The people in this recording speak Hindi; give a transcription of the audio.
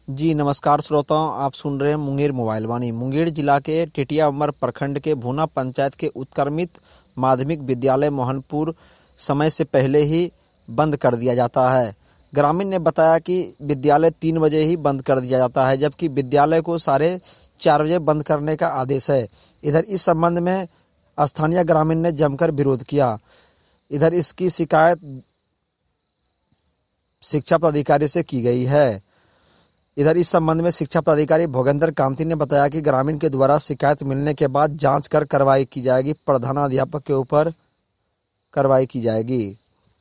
जी नमस्कार श्रोताओं, आप सुन रहे हैं मुंगेर मोबाइल वाणी। मुंगेर जिला के टेटिया उमर प्रखंड के भूना पंचायत के उत्क्रमित माध्यमिक विद्यालय मोहनपुर समय से पहले ही बंद कर दिया जाता है। ग्रामीण ने बताया कि विद्यालय 3 बजे ही बंद कर दिया जाता है, जबकि विद्यालय को 4:30 बजे बंद करने का आदेश है। इधर इस संबंध में स्थानीय ग्रामीण ने जमकर विरोध किया। इधर इसकी शिकायत शिक्षा पदाधिकारी से की गई है। इधर इस संबंध में शिक्षा पदाधिकारी भोगेंद्र कांति ने बताया कि ग्रामीण के द्वारा शिकायत मिलने के बाद जांच कर कार्रवाई की जाएगी। प्रधानाध्यापक के ऊपर कार्रवाई की जाएगी।